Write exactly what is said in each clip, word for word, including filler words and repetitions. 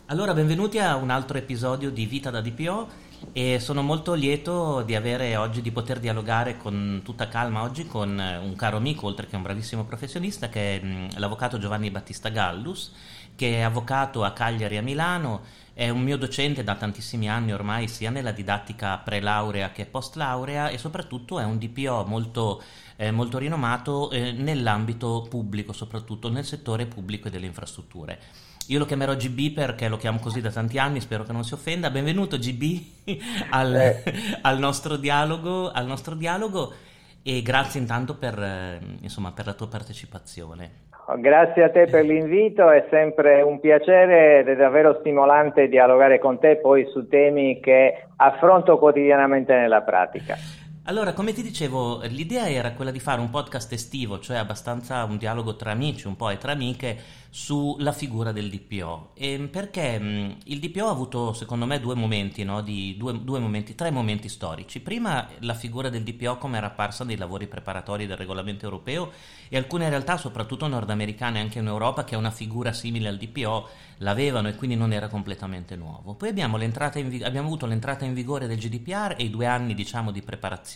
Allora, benvenuti a un altro episodio di Vita da D P O e sono molto lieto di avere oggi, di poter dialogare con tutta calma oggi con eh, un caro amico, oltre che un bravissimo professionista, che è mh, l'avvocato Giovanni Battista Gallus, che è avvocato a Cagliari e a Milano, è un mio docente da tantissimi anni ormai, sia nella didattica pre-laurea che post-laurea, e soprattutto è un D P O molto, eh, molto rinomato eh, nell'ambito pubblico, soprattutto nel settore pubblico e delle infrastrutture. Io lo chiamerò G B perché lo chiamo così da tanti anni, spero che non si offenda. Benvenuto G B al, Eh, al nostro dialogo, al nostro dialogo e grazie intanto per, eh, insomma, per la tua partecipazione. Grazie a te per l'invito, è sempre un piacere ed è davvero stimolante dialogare con te poi su temi che affronto quotidianamente nella pratica. Allora, come ti dicevo, l'idea era quella di fare un podcast estivo, cioè abbastanza un dialogo tra amici, un po' e tra amiche, sulla figura del D P O. E perché mh, il D P O ha avuto, secondo me, due momenti, no? Di, due, due momenti, tre momenti storici. Prima la figura del D P O come era apparsa nei lavori preparatori del regolamento europeo e alcune realtà, soprattutto nordamericane, anche in Europa, che è una figura simile al D P O, l'avevano e quindi non era completamente nuovo. Poi abbiamo, l'entrata in vi- abbiamo avuto l'entrata in vigore del G D P R e i due anni, diciamo, di preparazione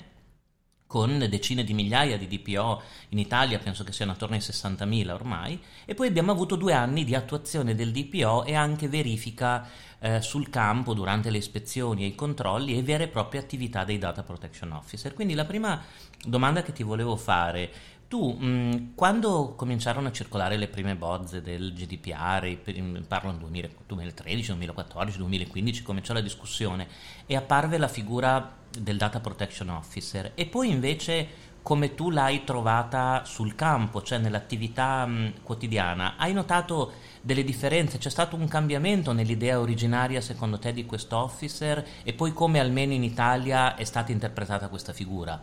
con decine di migliaia di D P O in Italia, penso che siano attorno ai sessantamila ormai, e poi abbiamo avuto due anni di attuazione del D P O e anche verifica eh, sul campo durante le ispezioni e i controlli e vere e proprie attività dei Data Protection Officer. Quindi la prima domanda che ti volevo fare: tu, mh, quando cominciarono a circolare le prime bozze del G D P R, i prim- parlo nel duemila duemilatredici, duemilaquattordici, duemilaquindici, cominciò la discussione e apparve la figura del Data Protection Officer, e poi invece come tu l'hai trovata sul campo, cioè nell'attività mh, quotidiana, hai notato delle differenze? C'è stato un cambiamento nell'idea originaria secondo te di questo officer, e poi come almeno in Italia è stata interpretata questa figura?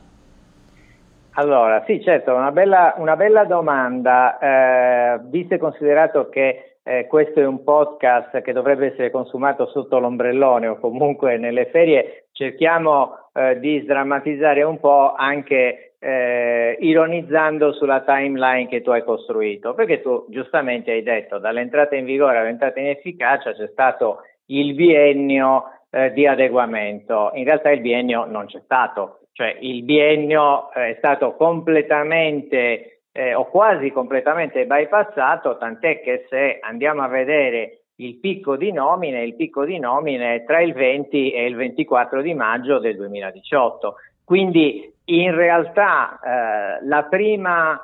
Allora, sì, certo, una bella, una bella domanda, eh, visto e considerato che eh, questo è un podcast che dovrebbe essere consumato sotto l'ombrellone o comunque nelle ferie, cerchiamo eh, di sdrammatizzare un po' anche eh, ironizzando sulla timeline che tu hai costruito, perché tu giustamente hai detto dall'entrata in vigore all'entrata in efficacia c'è stato il biennio eh, di adeguamento. In realtà il biennio non c'è stato. Cioè il biennio eh, è stato completamente eh, o quasi completamente bypassato, tant'è che se andiamo a vedere il picco di nomine, il picco di nomine è tra il venti e il ventiquattro di maggio del duemiladiciotto. Quindi in realtà eh, la prima,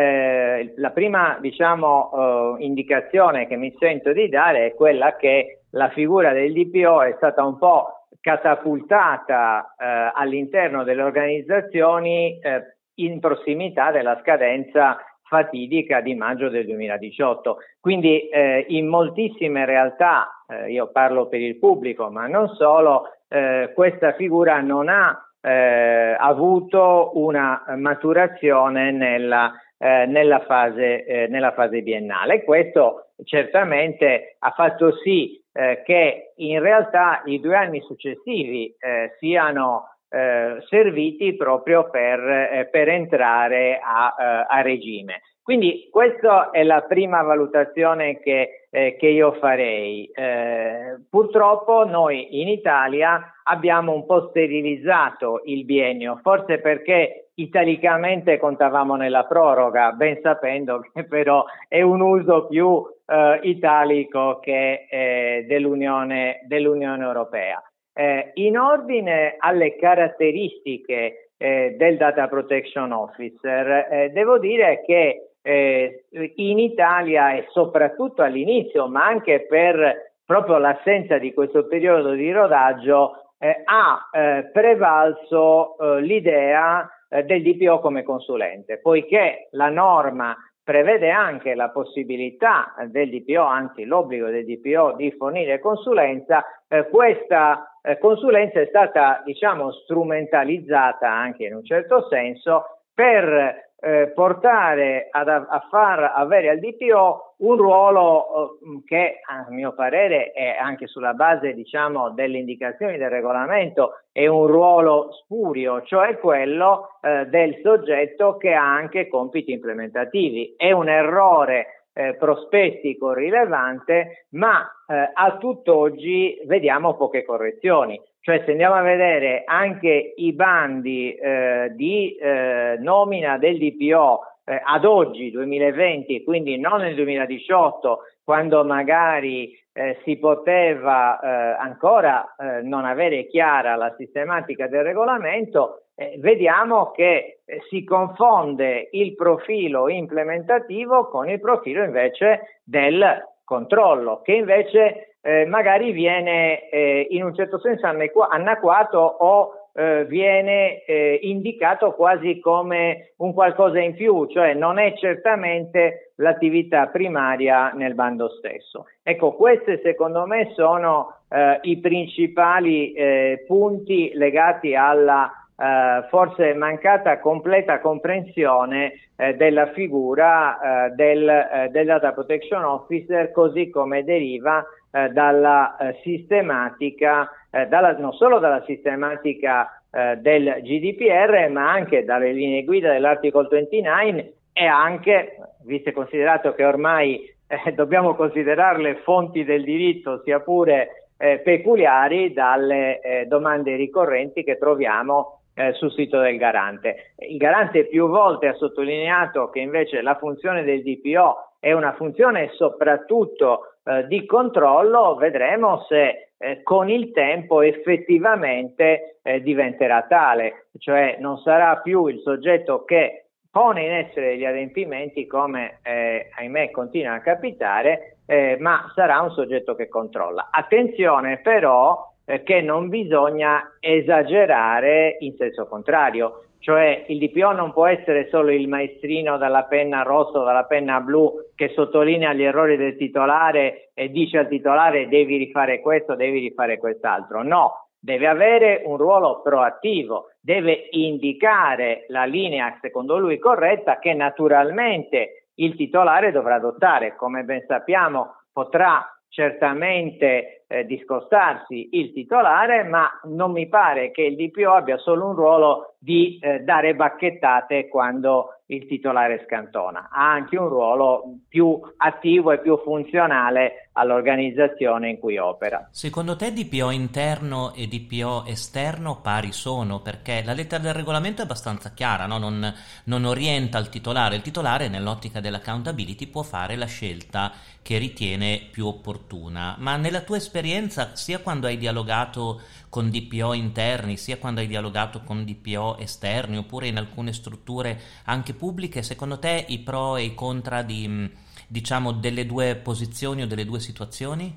eh, la prima diciamo, eh, indicazione che mi sento di dare è quella che la figura del D P O è stata un po' catapultata eh, all'interno delle organizzazioni eh, in prossimità della scadenza fatidica di maggio del duemiladiciotto. Quindi eh, in moltissime realtà, eh, io parlo per il pubblico, ma non solo, eh, questa figura non ha eh, avuto una maturazione nella, eh, nella, fase, eh, nella fase biennale. Questo certamente ha fatto sì Eh, che in realtà i due anni successivi eh, siano eh, serviti proprio per, eh, per entrare a, eh, a regime. Quindi questa è la prima valutazione che, eh, che io farei. Eh, purtroppo noi in Italia abbiamo un po' sterilizzato il biennio, forse perché italicamente contavamo nella proroga, ben sapendo che però è un uso più eh, italico che eh, dell'Unione, dell'Unione Europea. Eh, in ordine alle caratteristiche eh, del Data Protection Officer, eh, devo dire che eh, in Italia e soprattutto all'inizio, ma anche per proprio l'assenza di questo periodo di rodaggio, eh, ha eh, prevalso eh, l'idea eh, del D P O come consulente, poiché la norma prevede anche la possibilità del D P O, anzi l'obbligo del D P O di fornire consulenza. Eh, questa eh, consulenza è stata, diciamo, strumentalizzata anche in un certo senso per eh, portare ad, a far avere al D P O un ruolo eh, che a mio parere è anche sulla base, diciamo, delle indicazioni del regolamento è un ruolo spurio, cioè quello eh, del soggetto che ha anche compiti implementativi. È un errore eh, prospettico rilevante, ma eh, a tutt'oggi vediamo poche correzioni. Cioè, se andiamo a vedere anche i bandi eh, di eh, nomina del D P O eh, ad oggi, duemilaventi, quindi non nel duemiladiciotto, quando magari eh, si poteva eh, ancora eh, non avere chiara la sistematica del regolamento, eh, vediamo che eh, si confonde il profilo implementativo con il profilo invece del controllo, che invece eh, magari viene eh, in un certo senso anacquato o eh, viene eh, indicato quasi come un qualcosa in più, cioè non è certamente l'attività primaria nel bando stesso. Ecco, questi secondo me sono eh, i principali eh, punti legati alla Uh, forse mancata completa comprensione eh, della figura eh, del, eh, del Data Protection Officer, così come deriva eh, dalla eh, sistematica, eh, dalla, non solo dalla sistematica eh, del G D P R, ma anche dalle linee guida dell'articolo ventinove e anche, visto e considerato che ormai eh, dobbiamo considerarle fonti del diritto, sia pure eh, peculiari, dalle eh, domande ricorrenti che troviamo Eh, sul sito del Garante. Il Garante più volte ha sottolineato che invece la funzione del D P O è una funzione soprattutto eh, di controllo. Vedremo se eh, con il tempo effettivamente eh, diventerà tale, cioè non sarà più il soggetto che pone in essere gli adempimenti, come eh, ahimè continua a capitare, eh, ma sarà un soggetto che controlla. Attenzione però che non bisogna esagerare in senso contrario, cioè il D P O non può essere solo il maestrino dalla penna rossa o dalla penna blu che sottolinea gli errori del titolare e dice al titolare devi rifare questo, devi rifare quest'altro. No, deve avere un ruolo proattivo, deve indicare la linea secondo lui corretta, che naturalmente il titolare dovrà adottare. Come ben sappiamo, potrà certamente eh, discostarsi il titolare, ma non mi pare che il D P O abbia solo un ruolo di eh, dare bacchettate quando il titolare scantona, ha anche un ruolo più attivo e più funzionale all'organizzazione in cui opera. Secondo te D P O interno e D P O esterno pari sono? Perché la lettera del regolamento è abbastanza chiara, no? non, non orienta il titolare. Il titolare nell'ottica dell'accountability può fare la scelta che ritiene più opportuna, ma nella tua esperienza, sia quando hai dialogato con D P O interni, sia quando hai dialogato con D P O esterni, oppure in alcune strutture anche pubbliche, secondo te i pro e i contra di, diciamo, delle due posizioni o delle due situazioni?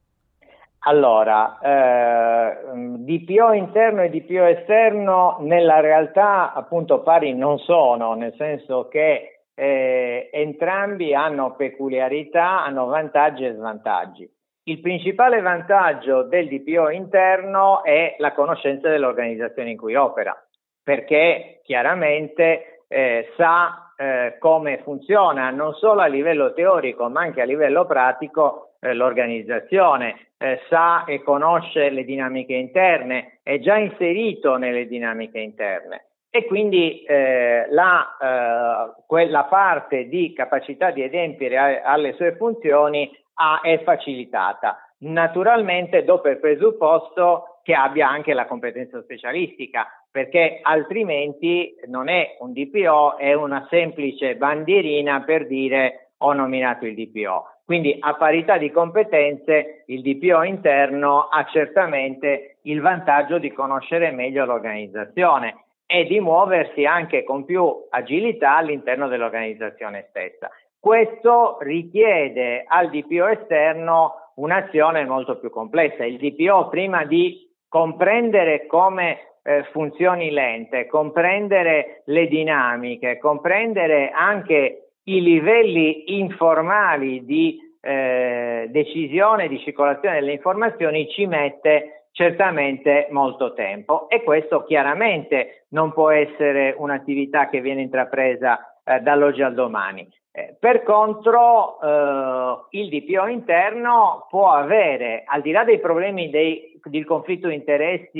Allora, eh, D P O interno e D P O esterno nella realtà appunto pari non sono, nel senso che eh, entrambi hanno peculiarità, hanno vantaggi e svantaggi. Il principale vantaggio del D P O interno è la conoscenza dell'organizzazione in cui opera, perché chiaramente eh, sa eh, come funziona non solo a livello teorico ma anche a livello pratico eh, l'organizzazione, eh, sa e conosce le dinamiche interne, è già inserito nelle dinamiche interne e quindi eh, la, eh, quella parte di capacità di adempiere a, alle sue funzioni ha, è facilitata. Naturalmente dopo il presupposto che abbia anche la competenza specialistica, perché altrimenti non è un D P O, è una semplice bandierina per dire ho nominato il D P O. Quindi a parità di competenze il D P O interno ha certamente il vantaggio di conoscere meglio l'organizzazione e di muoversi anche con più agilità all'interno dell'organizzazione stessa. Questo richiede al D P O esterno un'azione molto più complessa. Il D P O, prima di comprendere come eh, funzioni l'ente, comprendere le dinamiche, comprendere anche i livelli informali di eh, decisione, di circolazione delle informazioni, ci mette certamente molto tempo e questo chiaramente non può essere un'attività che viene intrapresa eh, dall'oggi al domani. Eh, per contro eh, il D P O interno può avere, al di là dei problemi dei, del conflitto di interessi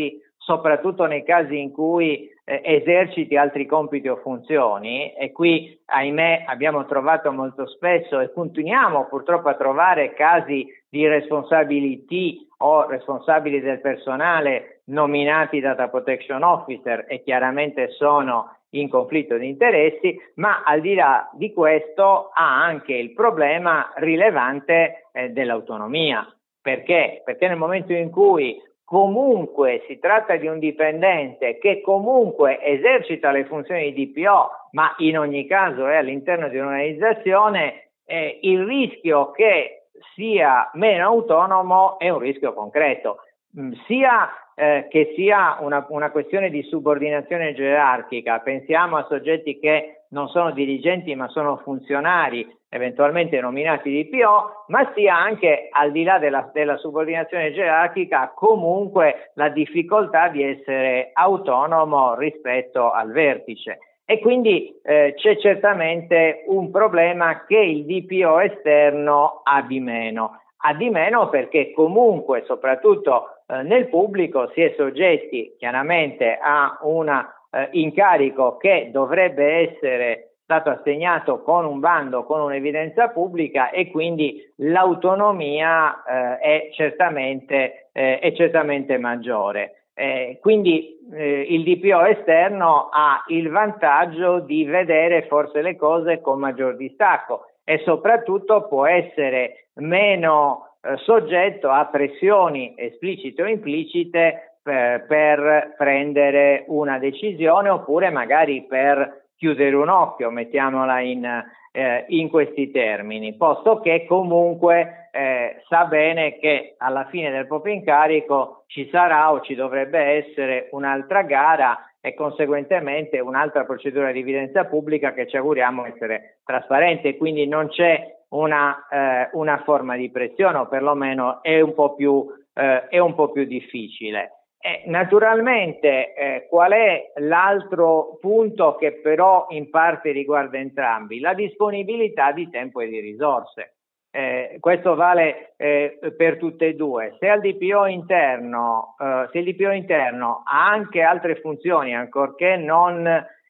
soprattutto nei casi in cui eh, eserciti altri compiti o funzioni, e qui ahimè abbiamo trovato molto spesso e continuiamo purtroppo a trovare casi di responsability o responsabili del personale nominati data protection officer e chiaramente sono in conflitto di interessi, ma al di là di questo ha anche il problema rilevante eh, dell'autonomia. Perché? Perché nel momento in cui comunque si tratta di un dipendente che comunque esercita le funzioni di D P O, ma in ogni caso è all'interno di un'organizzazione, eh, il rischio che sia meno autonomo è un rischio concreto, mh, sia eh, che sia una, una questione di subordinazione gerarchica. Pensiamo a soggetti che non sono dirigenti ma sono funzionari, eventualmente nominati D P O, ma sia anche, al di là della, della subordinazione gerarchica, comunque la difficoltà di essere autonomo rispetto al vertice. E quindi eh, c'è certamente un problema che il D P O esterno ha di meno. Ha di meno perché comunque, soprattutto eh, nel pubblico, si è soggetti chiaramente a un eh, incarico che dovrebbe essere stato assegnato con un bando, con un'evidenza pubblica, e quindi l'autonomia eh, è certamente eh, è certamente maggiore. Eh, quindi eh, il D P O esterno ha il vantaggio di vedere forse le cose con maggior distacco e soprattutto può essere meno eh, soggetto a pressioni esplicite o implicite per, per prendere una decisione, oppure magari per chiudere un occhio, mettiamola in, eh, in questi termini, posto che comunque eh, sa bene che alla fine del proprio incarico ci sarà o ci dovrebbe essere un'altra gara e conseguentemente un'altra procedura di evidenza pubblica che ci auguriamo essere trasparente, quindi non c'è una, eh, una forma di pressione, o perlomeno è un po' più, eh, è un po' più difficile. Eh, naturalmente eh, qual è l'altro punto che però in parte riguarda entrambi? La disponibilità di tempo e di risorse. Eh, questo vale eh, per tutte e due. Se al D P O interno, eh, se il D P O interno ha anche altre funzioni, ancorché non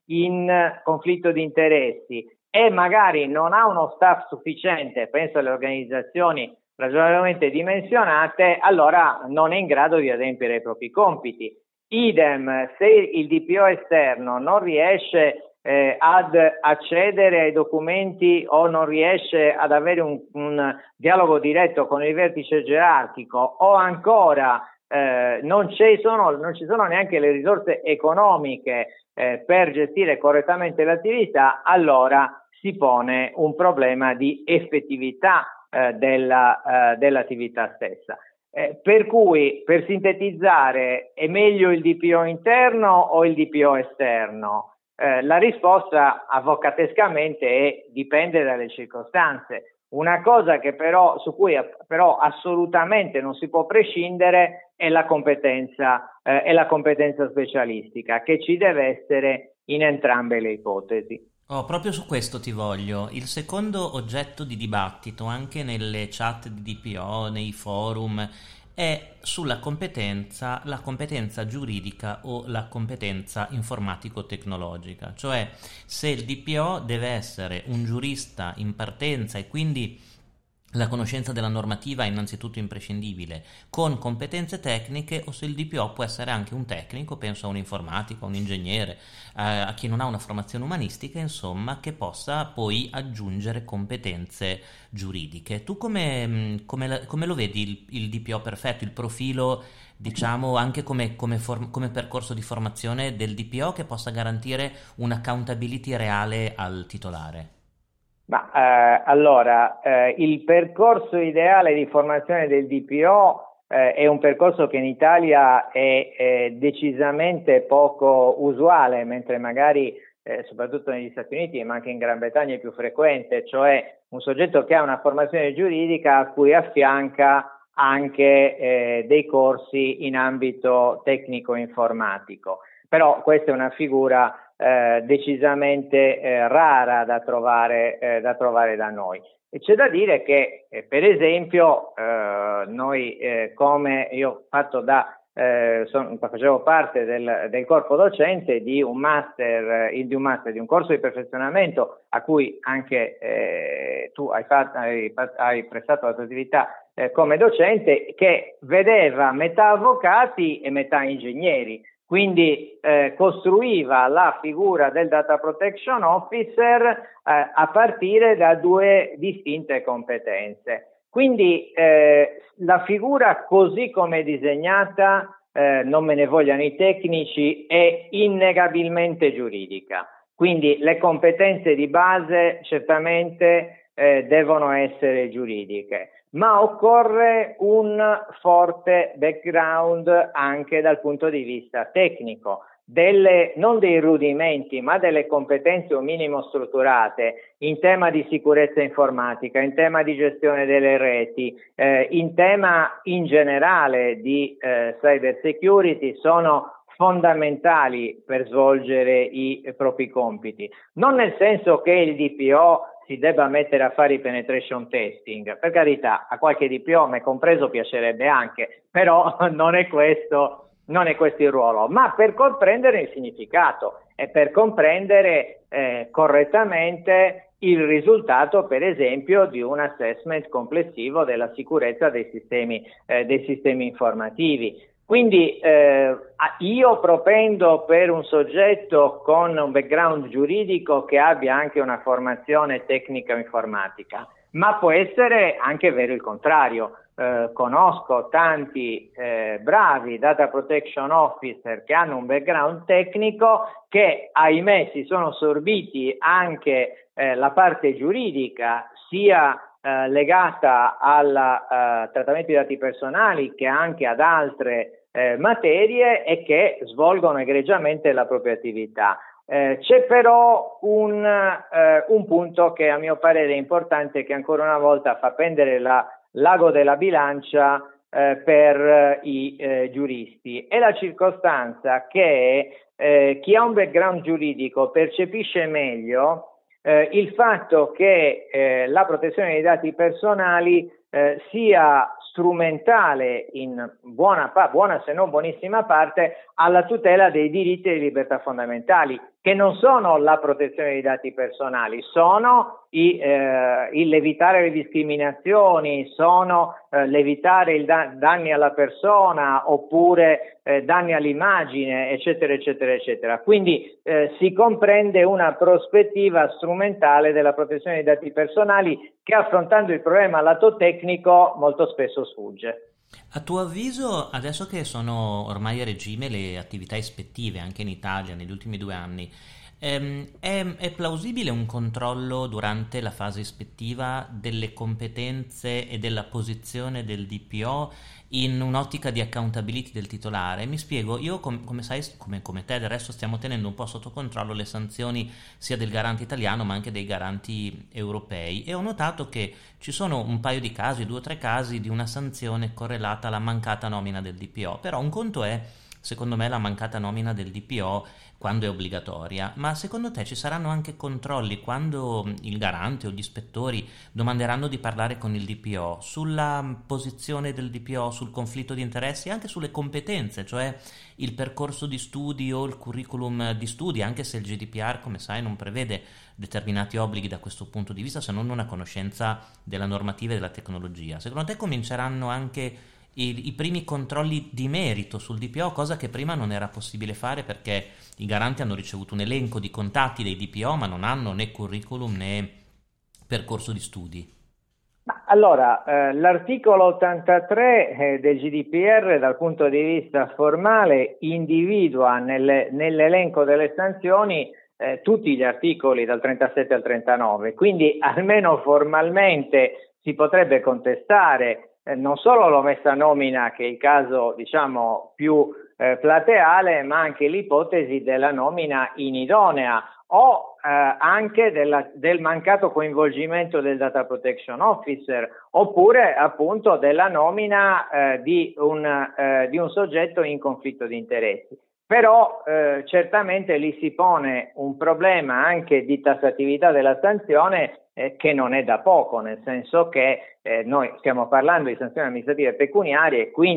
in conflitto di interessi, e magari non ha uno staff sufficiente, penso alle organizzazioni ragionevolmente dimensionate, allora non è in grado di adempiere i propri compiti. Idem, se il D P O esterno non riesce eh, ad accedere ai documenti o non riesce ad avere un, un dialogo diretto con il vertice gerarchico, o ancora eh, non ci sono, non ci sono neanche le risorse economiche eh, per gestire correttamente l'attività, allora si pone un problema di effettività Eh, della, eh, dell'attività stessa. Eh, per cui, per sintetizzare, è meglio il D P O interno o il D P O esterno? Eh, la risposta avvocatescamente è dipende dalle circostanze. Una cosa che però, su cui però assolutamente non si può prescindere è la competenza, eh, è la competenza specialistica, che ci deve essere in entrambe le ipotesi. Oh, proprio su questo ti voglio. Il secondo oggetto di dibattito, anche nelle chat di D P O, nei forum, è sulla competenza, la competenza giuridica o la competenza informatico-tecnologica. Cioè, se il D P O deve essere un giurista in partenza e quindi la conoscenza della normativa è innanzitutto imprescindibile, con competenze tecniche, o se il D P O può essere anche un tecnico, penso a un informatico, a un ingegnere, eh, a chi non ha una formazione umanistica, insomma, che possa poi aggiungere competenze giuridiche. Tu come, come, come lo vedi il, il D P O perfetto, il profilo, diciamo, anche come, come, form- come percorso di formazione del D P O che possa garantire un'accountability reale al titolare? Ma eh, allora, eh, il percorso ideale di formazione del D P O eh, è un percorso che in Italia è, è decisamente poco usuale, mentre magari eh, soprattutto negli Stati Uniti, ma anche in Gran Bretagna è più frequente, cioè un soggetto che ha una formazione giuridica a cui affianca anche eh, dei corsi in ambito tecnico-informatico. Però questa è una figura Eh, decisamente eh, rara da trovare, eh, da trovare da noi. E c'è da dire che, eh, per esempio, eh, noi, eh, come io ho fatto da eh, son, facevo parte del, del corpo docente di un master, eh, di un master, di un corso di perfezionamento a cui anche eh, tu hai, fatto, hai, hai prestato la tua attività eh, come docente, che vedeva metà avvocati e metà ingegneri. Quindi eh, costruiva la figura del Data Protection Officer eh, a partire da due distinte competenze. Quindi eh, la figura così come è disegnata, eh, non me ne vogliano i tecnici, è innegabilmente giuridica. Quindi le competenze di base certamente eh, devono essere giuridiche. Ma occorre un forte background anche dal punto di vista tecnico, delle, non dei rudimenti, ma delle competenze un minimo strutturate in tema di sicurezza informatica, in tema di gestione delle reti, eh, in tema in generale di eh, cyber security, sono fondamentali per svolgere i propri compiti. Non nel senso che il D P O si debba mettere a fare i penetration testing, per carità, a qualche D P O, me compreso, piacerebbe anche, però non è questo, non è questo il ruolo, ma per comprendere il significato e per comprendere eh, correttamente il risultato, per esempio, di un assessment complessivo della sicurezza dei sistemi, eh, dei sistemi informativi. Quindi eh, io propendo per un soggetto con un background giuridico che abbia anche una formazione tecnica informatica, ma può essere anche vero il contrario. Eh, conosco tanti eh, bravi data protection officer che hanno un background tecnico che, ahimè, si sono sorbiti anche eh, la parte giuridica, sia eh, legata al eh, trattamento di dati personali che anche ad altre Eh, materie, e che svolgono egregiamente la propria attività. Eh, c'è però un, eh, un punto che a mio parere è importante, che ancora una volta fa pendere la, l'ago della bilancia eh, per eh, i eh, giuristi, è la circostanza che eh, chi ha un background giuridico percepisce meglio eh, il fatto che eh, la protezione dei dati personali eh, sia strumentale in buona, buona se non buonissima parte alla tutela dei diritti e delle libertà fondamentali, che non sono la protezione dei dati personali, sono i, eh, il l'evitare le discriminazioni, sono eh, l'evitare i da- danni alla persona oppure eh, danni all'immagine, eccetera, eccetera, eccetera. Quindi eh, si comprende una prospettiva strumentale della protezione dei dati personali che, affrontando il problema lato tecnico, molto spesso sfugge. A tuo avviso, adesso che sono ormai a regime le attività ispettive anche in Italia negli ultimi due anni, ehm, è, è plausibile un controllo durante la fase ispettiva delle competenze e della posizione del D P O in un'ottica di accountability del titolare? Mi spiego, io com- come sai, come, come te del resto, stiamo tenendo un po' sotto controllo le sanzioni sia del garante italiano ma anche dei garanti europei, e ho notato che ci sono un paio di casi, due o tre casi di una sanzione correlata alla mancata nomina del D P O. Però un conto è, secondo me, la mancata nomina del D P O quando è obbligatoria, ma secondo te ci saranno anche controlli quando il garante o gli ispettori domanderanno di parlare con il D P O sulla posizione del D P O, sul conflitto di interessi e anche sulle competenze, cioè il percorso di studi o il curriculum di studi, anche se il G D P R, come sai, non prevede determinati obblighi da questo punto di vista se non una conoscenza della normativa e della tecnologia? Secondo te cominceranno anche I, i primi controlli di merito sul D P O, cosa che prima non era possibile fare perché i garanti hanno ricevuto un elenco di contatti dei D P O ma non hanno né curriculum né percorso di studi? Allora, eh, l'articolo ottantatré eh, del G D P R dal punto di vista formale individua nelle, nell'elenco delle sanzioni eh, tutti gli articoli dal trentasette al trentanove, quindi almeno formalmente si potrebbe contestare Eh, non solo l'omessa nomina, che è il caso, diciamo, più eh, plateale, ma anche l'ipotesi della nomina inidonea o eh, anche della, del mancato coinvolgimento del Data Protection Officer, oppure appunto della nomina eh, di, un, eh, di un soggetto in conflitto di interessi. Però eh, certamente lì si pone un problema anche di tassatività della sanzione eh, che non è da poco, nel senso che eh, noi stiamo parlando di sanzioni amministrative pecuniarie, quindi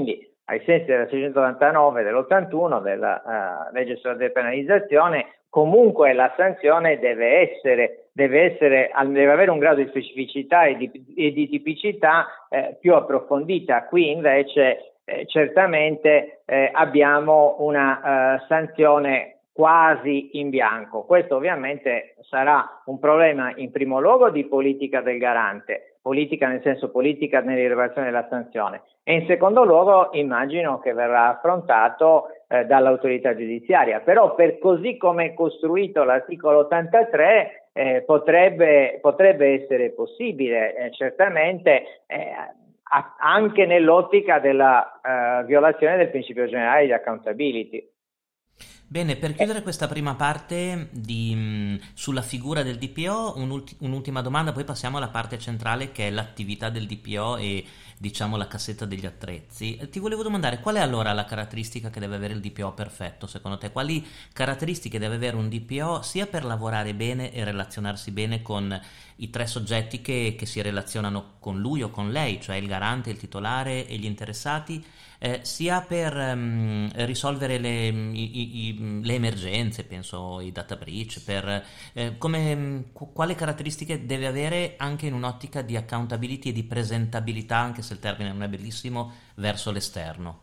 ai sensi della seicentottantanove dell'ottantuno della uh, legge sulla depenalizzazione, comunque la sanzione deve essere, deve essere, deve avere un grado di specificità e di, e di tipicità eh, più approfondita. Qui invece eh, certamente eh, abbiamo una uh, sanzione quasi in bianco. Questo ovviamente sarà un problema in primo luogo di politica del garante, politica nel senso politica nell'irrogazione della sanzione, e in secondo luogo immagino che verrà affrontato eh, dall'autorità giudiziaria. Però per così come è costruito l'articolo ottantatré eh, potrebbe, potrebbe essere possibile, eh, certamente eh, a, anche nell'ottica della eh, violazione del principio generale di accountability. Bene, per chiudere questa prima parte di, mh, sulla figura del D P O, un'ulti- un'ultima domanda, poi passiamo alla parte centrale che è l'attività del D P O e diciamo la cassetta degli attrezzi. Eh, Ti volevo domandare qual è allora la caratteristica che deve avere il D P O perfetto secondo te? Quali caratteristiche deve avere un D P O sia per lavorare bene e relazionarsi bene con i tre soggetti che, che si relazionano con lui o con lei, cioè il garante, il titolare e gli interessati, eh, sia per ehm, risolvere le, i- i- le emergenze, penso ai data breach, per eh, come, qu- quale caratteristiche deve avere anche in un'ottica di accountability e di presentabilità, anche se il termine non è bellissimo, verso l'esterno.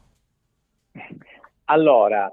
Allora,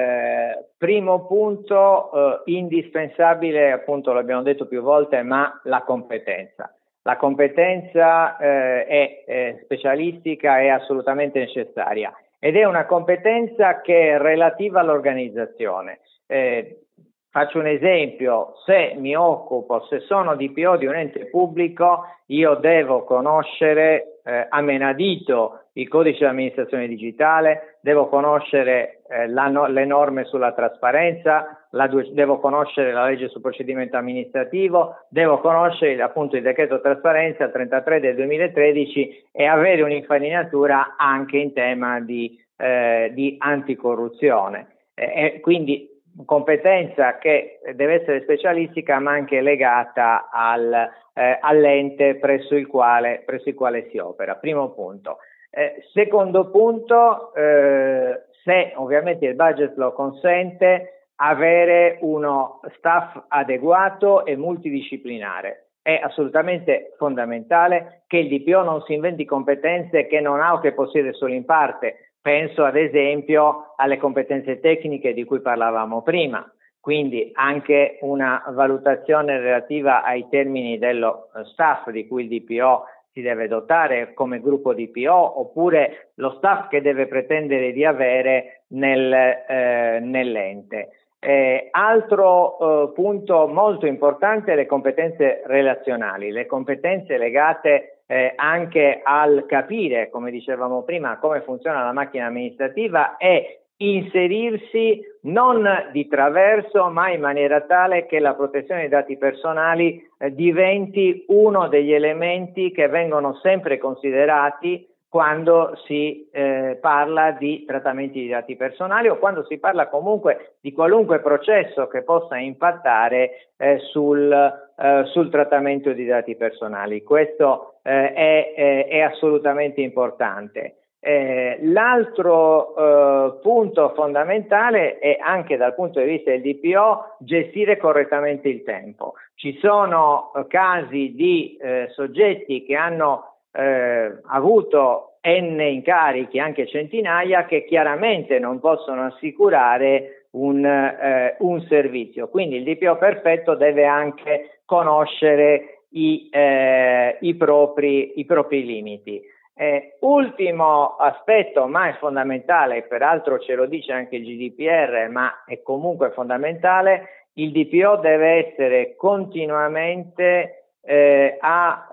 eh, primo punto, eh, indispensabile, appunto l'abbiamo detto più volte, ma la competenza. La competenza eh, è, è specialistica, è assolutamente necessaria ed è una competenza che è relativa all'organizzazione. Eh, faccio un esempio: se mi occupo, se sono D P O di un ente pubblico, io devo conoscere eh, a menadito il codice di amministrazione digitale, devo conoscere eh, la no, le norme sulla trasparenza, la, devo conoscere la legge sul procedimento amministrativo, devo conoscere appunto il decreto trasparenza trentatré del duemilatredici e avere un'infarinatura anche in tema di, eh, di anticorruzione. Eh, e quindi competenza che deve essere specialistica ma anche legata al, eh, all'ente presso il quale, presso il quale si opera. Primo punto. Eh, secondo punto, eh, se ovviamente il budget lo consente, avere uno staff adeguato e multidisciplinare. È assolutamente fondamentale che il D P O non si inventi competenze che non ha o che possiede solo in parte. Penso ad esempio alle competenze tecniche di cui parlavamo prima, quindi anche una valutazione relativa ai termini dello staff di cui il D P O si deve dotare come gruppo D P O, oppure lo staff che deve pretendere di avere nel, eh, nell'ente. Eh, altro eh, punto molto importante: le competenze relazionali, le competenze legate eh, anche al capire, come dicevamo prima, come funziona la macchina amministrativa e inserirsi non di traverso ma in maniera tale che la protezione dei dati personali eh, diventi uno degli elementi che vengono sempre considerati quando si eh, parla di trattamenti di dati personali o quando si parla comunque di qualunque processo che possa impattare eh, sul, eh, sul trattamento di dati personali. Questo eh, è, è, è assolutamente importante. Eh, l'altro eh, punto fondamentale è, anche dal punto di vista del D P O, gestire correttamente il tempo. Ci sono eh, casi di eh, soggetti che hanno eh, avuto n incarichi, anche centinaia, che chiaramente non possono assicurare un, eh, un servizio. Quindi il D P O perfetto deve anche conoscere i, eh, i, propri, i propri limiti. Eh, ultimo aspetto, ma è fondamentale, peraltro ce lo dice anche il G D P R, ma è comunque fondamentale: il D P O deve essere continuamente eh, a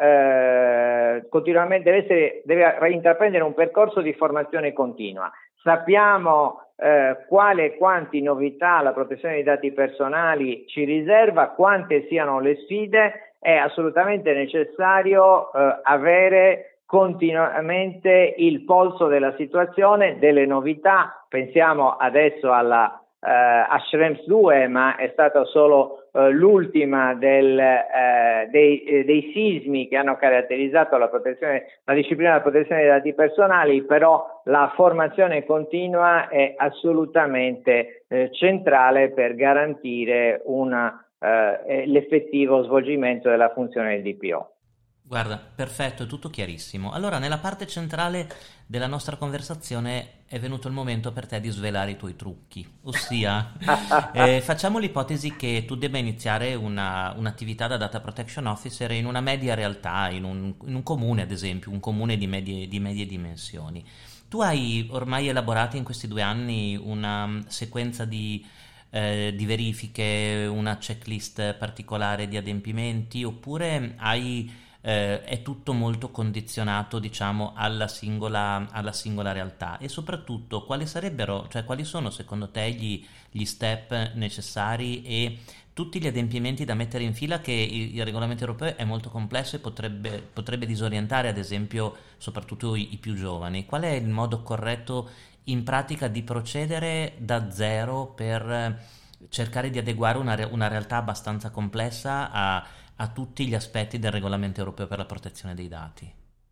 eh, continuamente deve, essere, deve intraprendere un percorso di formazione continua. Sappiamo eh, quale e quanti novità la protezione dei dati personali ci riserva, quante siano le sfide. È assolutamente necessario eh, avere continuamente il polso della situazione, delle novità. Pensiamo adesso alla eh, a Schrems due, ma è stato solo eh, l'ultima del, eh, dei, eh, dei sismi che hanno caratterizzato la protezione, la disciplina della protezione dei dati personali, però la formazione continua è assolutamente eh, centrale per garantire una, eh, l'effettivo svolgimento della funzione del D P O. Guarda, perfetto, è tutto chiarissimo. Allora, nella parte centrale della nostra conversazione è venuto il momento per te di svelare i tuoi trucchi, ossia eh, facciamo l'ipotesi che tu debba iniziare una, un'attività da data protection officer in una media realtà, in un, in un comune ad esempio, un comune di medie, di medie dimensioni. Tu hai ormai elaborato in questi due anni una sequenza di, eh, di verifiche, una checklist particolare di adempimenti, oppure hai eh, è tutto molto condizionato, diciamo, alla singola, alla singola realtà? E soprattutto quali sarebbero, cioè quali sono secondo te gli, gli step necessari e tutti gli adempimenti da mettere in fila, che il, il regolamento europeo è molto complesso e potrebbe, potrebbe disorientare ad esempio soprattutto i, i più giovani? Qual è il modo corretto in pratica di procedere da zero per cercare di adeguare una, una realtà abbastanza complessa a a tutti gli aspetti del regolamento europeo per la protezione dei dati?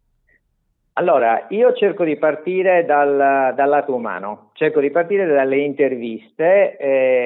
Allora, io cerco di partire dal, dal lato umano, cerco di partire dalle interviste,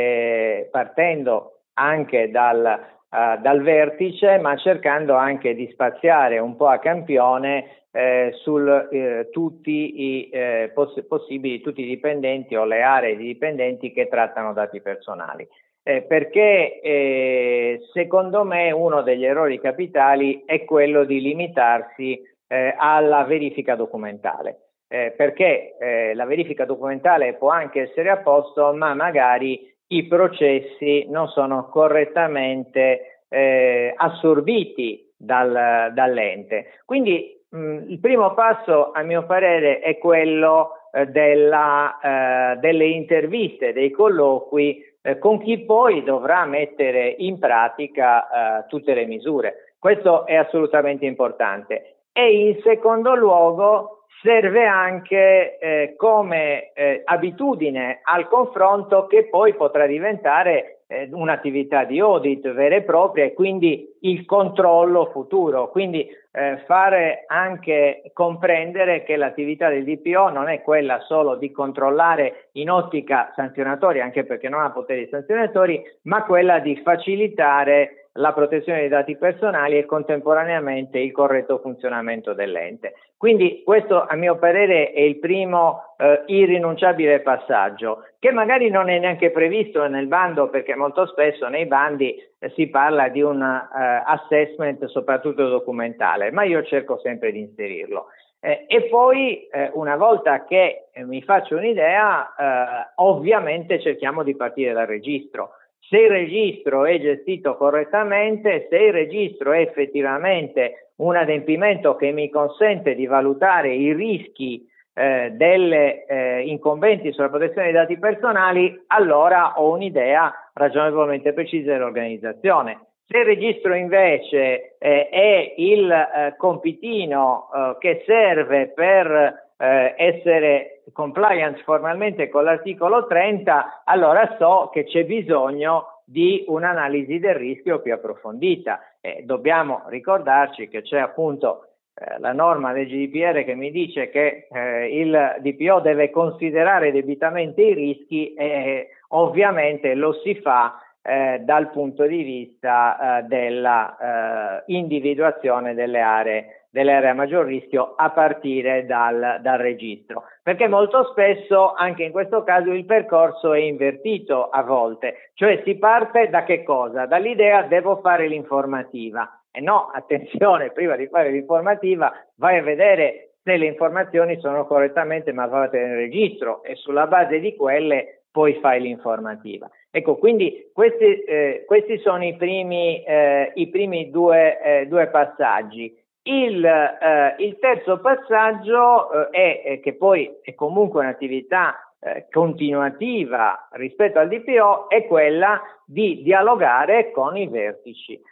eh, partendo anche dal, uh, dal vertice, ma cercando anche di spaziare un po' a campione eh, su eh, tutti i eh, poss- possibili, tutti i dipendenti o le aree di dipendenti che trattano dati personali. Eh, perché eh, secondo me uno degli errori capitali è quello di limitarsi eh, alla verifica documentale, eh, perché eh, la verifica documentale può anche essere a posto, ma magari i processi non sono correttamente eh, assorbiti dal, dall'ente. Quindi mh, il primo passo, a mio parere, è quello eh, della, eh, delle interviste, dei colloqui Eh, con chi poi dovrà mettere in pratica eh, tutte le misure. Questo è assolutamente importante. E in secondo luogo serve anche eh, come eh, abitudine al confronto, che poi potrà diventare eh, un'attività di audit vera e propria, e quindi il controllo futuro. Quindi eh, fare anche comprendere che l'attività del D P O non è quella solo di controllare in ottica sanzionatoria, anche perché non ha poteri sanzionatori, ma quella di facilitare la protezione dei dati personali e contemporaneamente il corretto funzionamento dell'ente. Quindi questo, a mio parere, è il primo eh, irrinunciabile passaggio, che magari non è neanche previsto nel bando, perché molto spesso nei bandi eh, si parla di un eh, assessment soprattutto documentale, ma io cerco sempre di inserirlo. Eh, e poi eh, una volta che eh, mi faccio un'idea, eh, ovviamente cerchiamo di partire dal registro. Se il registro è gestito correttamente, se il registro è effettivamente un adempimento che mi consente di valutare i rischi eh, delle eh, incombenti sulla protezione dei dati personali, allora ho un'idea ragionevolmente precisa dell'organizzazione. Se il registro invece eh, è il eh, compitino eh, che serve per eh, essere compliance formalmente con l'articolo trenta, allora so che c'è bisogno di un'analisi del rischio più approfondita. Eh, dobbiamo ricordarci che c'è appunto eh, la norma del G D P R che mi dice che eh, il D P O deve considerare debitamente i rischi, e ovviamente lo si fa Eh, dal punto di vista eh, della eh, individuazione delle aree, delle aree a maggior rischio a partire dal, dal registro, perché molto spesso anche in questo caso il percorso è invertito a volte, cioè si parte da che cosa? Dall'idea devo fare l'informativa, e no, attenzione, prima di fare l'informativa vai a vedere se le informazioni sono correttamente mappate nel registro, e sulla base di quelle poi fai l'informativa. Ecco, quindi questi, eh, questi sono i primi, eh, i primi due, eh, due passaggi. Il, eh, il terzo passaggio eh, è, che poi è comunque un'attività eh, continuativa rispetto al D P O, è quella di dialogare con i vertici.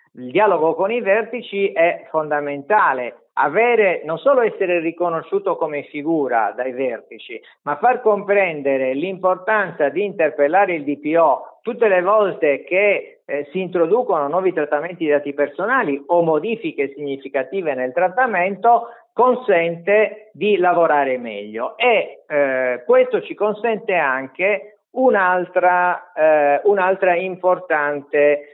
il dialogo con i vertici è fondamentale. Avere, non solo essere riconosciuto come figura dai vertici, ma far comprendere l'importanza di interpellare il D P O tutte le volte che eh, si introducono nuovi trattamenti di dati personali o modifiche significative nel trattamento, consente di lavorare meglio e eh, questo ci consente anche un'altra, eh, un'altra importante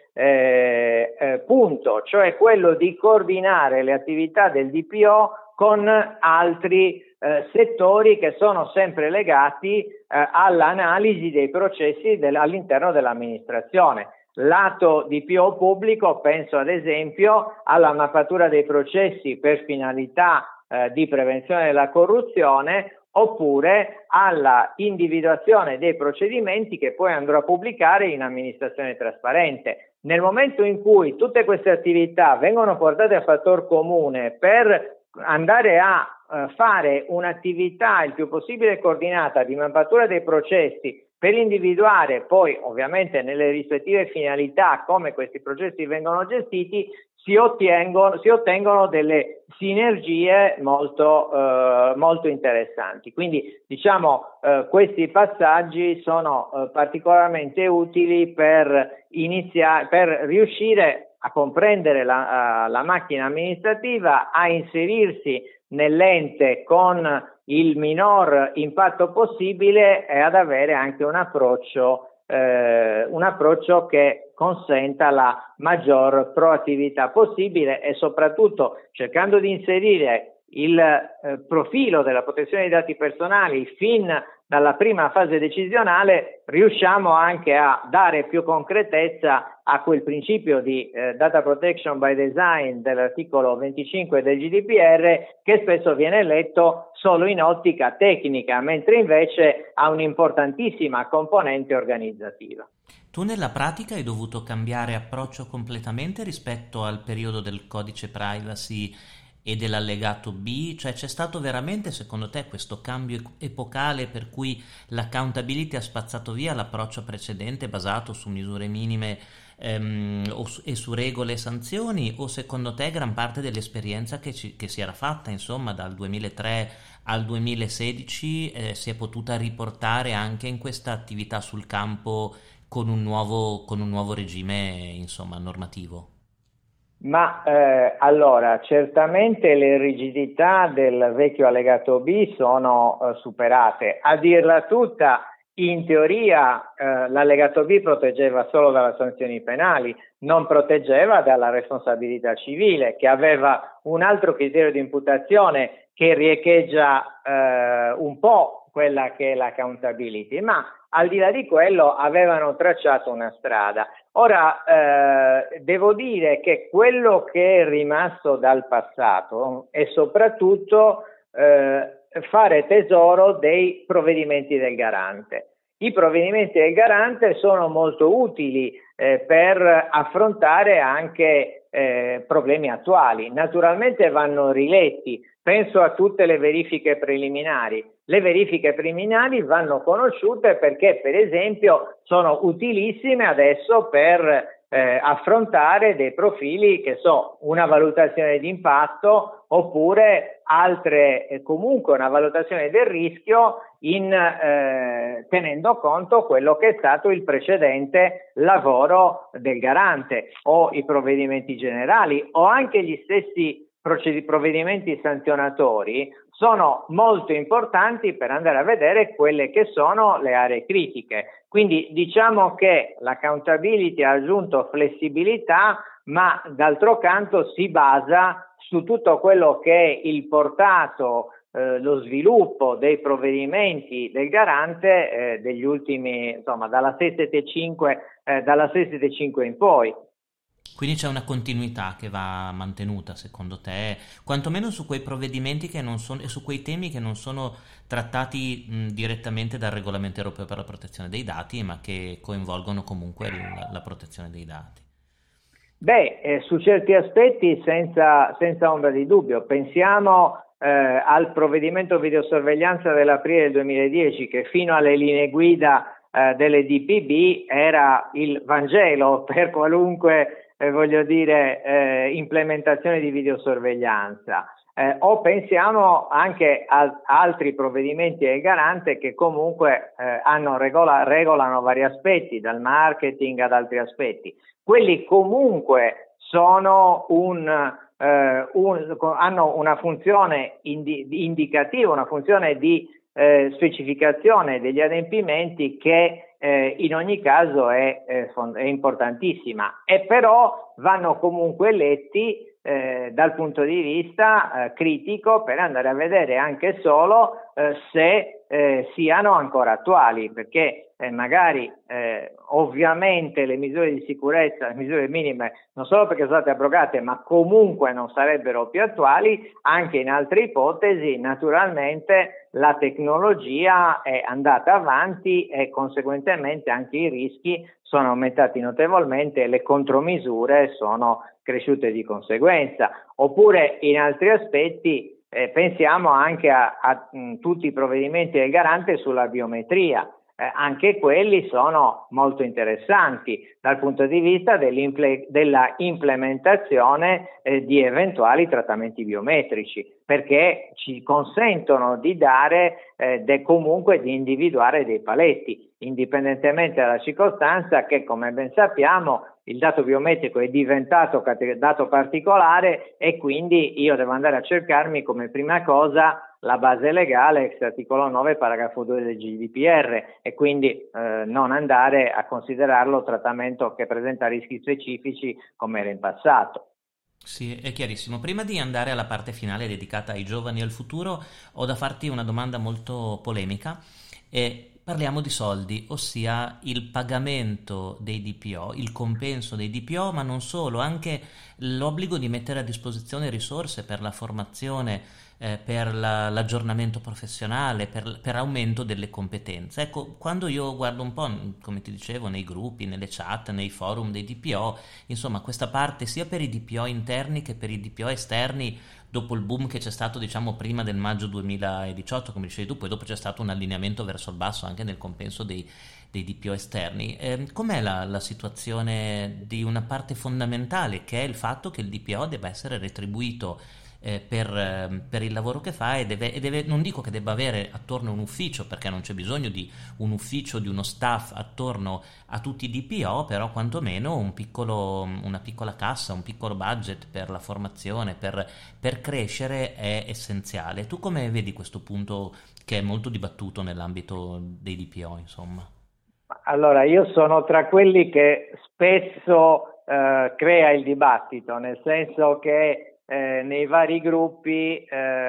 Eh, eh, punto, cioè quello di coordinare le attività del D P O con altri eh, settori che sono sempre legati eh, all'analisi dei processi del, all'interno dell'amministrazione. Lato D P O pubblico, penso ad esempio alla mappatura dei processi per finalità eh, di prevenzione della corruzione, oppure alla individuazione dei procedimenti che poi andrò a pubblicare in amministrazione trasparente. Nel momento in cui tutte queste attività vengono portate a fattor comune per andare a eh, fare un'attività il più possibile coordinata di mappatura dei processi per individuare poi ovviamente nelle rispettive finalità come questi processi vengono gestiti, si ottengono, si ottengono delle sinergie molto, eh, molto interessanti. Quindi diciamo eh, questi passaggi sono eh, particolarmente utili per iniziare, per riuscire a comprendere la, uh, la macchina amministrativa, a inserirsi nell'ente con il minor impatto possibile e ad avere anche un approccio eh, un approccio che consenta la maggior proattività possibile e soprattutto cercando di inserire il eh, profilo della protezione dei dati personali fin dalla prima fase decisionale, riusciamo anche a dare più concretezza a quel principio di eh, data protection by design dell'articolo venticinque del G D P R che spesso viene letto solo in ottica tecnica, mentre invece ha un'importantissima componente organizzativa. Tu nella pratica hai dovuto cambiare approccio completamente rispetto al periodo del codice privacy e dell'allegato B, cioè c'è stato veramente secondo te questo cambio epocale per cui l'accountability ha spazzato via l'approccio precedente basato su misure minime ehm, o su, e su regole e sanzioni, o secondo te gran parte dell'esperienza che, ci, che si era fatta insomma dal duemilatré al duemilasedici eh, si è potuta riportare anche in questa attività sul campo con un nuovo, con un nuovo regime insomma normativo? Ma eh, allora, certamente le rigidità del vecchio allegato B sono eh, superate. A dirla tutta, in teoria eh, l'allegato B proteggeva solo dalle sanzioni penali, non proteggeva dalla responsabilità civile, che aveva un altro criterio di imputazione che riecheggia eh, un po' quella che è l'accountability, ma al di là di quello avevano tracciato una strada. Ora, eh, devo dire che quello che è rimasto dal passato è soprattutto eh, fare tesoro dei provvedimenti del garante. I provvedimenti del garante sono molto utili eh, per affrontare anche eh, problemi attuali. Naturalmente vanno riletti, penso a tutte le verifiche preliminari. Le verifiche preliminari vanno conosciute perché, per esempio, sono utilissime adesso per eh, affrontare dei profili che so, una valutazione di impatto oppure altre, eh, comunque una valutazione del rischio in, eh, tenendo conto quello che è stato il precedente lavoro del garante o i provvedimenti generali o anche gli stessi provvedimenti sanzionatori sono molto importanti per andare a vedere quelle che sono le aree critiche. Quindi diciamo che l'accountability ha aggiunto flessibilità, ma d'altro canto si basa su tutto quello che è il portato, eh, lo sviluppo dei provvedimenti del garante eh, degli ultimi, insomma, dalla sei settantacinque, eh, dalla sei settantacinque in poi. Quindi c'è una continuità che va mantenuta, secondo te, quantomeno su quei provvedimenti che non sono e su quei temi che non sono trattati mh, direttamente dal Regolamento Europeo per la protezione dei dati, ma che coinvolgono comunque la, la protezione dei dati? Beh, eh, su certi aspetti senza, senza ombra di dubbio. Pensiamo eh, al provvedimento videosorveglianza dell'aprile del duemiladieci che fino alle linee guida eh, delle D P B era il Vangelo per qualunque eh, voglio dire, eh, implementazione di videosorveglianza. Eh, o pensiamo anche a altri provvedimenti del garante che comunque eh, hanno regola, regolano vari aspetti, dal marketing ad altri aspetti. Quelli comunque sono un, eh, un, hanno una funzione indi, indicativa, una funzione di eh, specificazione degli adempimenti che eh, in ogni caso è, è, è importantissima, e però vanno comunque letti Eh, dal punto di vista eh, critico, per andare a vedere anche solo eh, se eh, siano ancora attuali, perché eh, magari eh, ovviamente le misure di sicurezza, le misure minime, non solo perché sono state abrogate, ma comunque non sarebbero più attuali. Anche in altre ipotesi, naturalmente, la tecnologia è andata avanti e conseguentemente anche i rischi sono aumentati notevolmente e le contromisure sono cresciute di conseguenza. Oppure in altri aspetti eh, pensiamo anche a, a mh, tutti i provvedimenti del garante sulla biometria. Eh, anche quelli sono molto interessanti dal punto di vista della implementazione eh, di eventuali trattamenti biometrici, perché ci consentono di dare eh, de, comunque di individuare dei paletti, indipendentemente dalla circostanza che, come ben sappiamo, il dato biometrico è diventato dato particolare e quindi io devo andare a cercarmi come prima cosa la base legale ex articolo nove paragrafo due del G D P R e quindi eh, non andare a considerarlo trattamento che presenta rischi specifici come era in passato. Sì, è chiarissimo. Prima di andare alla parte finale dedicata ai giovani e al futuro, ho da farti una domanda molto polemica e parliamo di soldi, ossia il pagamento dei D P O, il compenso dei D P O, ma non solo, anche l'obbligo di mettere a disposizione risorse per la formazione, eh, per la- l'aggiornamento professionale, per, per aumento delle competenze. Ecco, quando io guardo un po', come ti dicevo, nei gruppi, nelle chat, nei forum dei D P O, insomma, questa parte sia per i D P O interni che per i D P O esterni, dopo il boom che c'è stato, diciamo, prima del maggio duemiladiciotto, come dicevi tu, poi dopo c'è stato un allineamento verso il basso anche nel compenso dei, dei D P O esterni. Eh, com'è la, la situazione di una parte fondamentale, che è il fatto che il D P O debba essere retribuito eh, per, eh, per il lavoro che fa e deve, e deve, non dico che debba avere attorno un ufficio, perché non c'è bisogno di un ufficio, di uno staff attorno a tutti i D P O, però quantomeno un piccolo, una piccola cassa, un piccolo budget per la formazione, per, per crescere è essenziale. Tu come vedi questo punto che è molto dibattuto nell'ambito dei D P O, insomma? Allora, io sono tra quelli che spesso eh, crea il dibattito, nel senso che eh, nei vari gruppi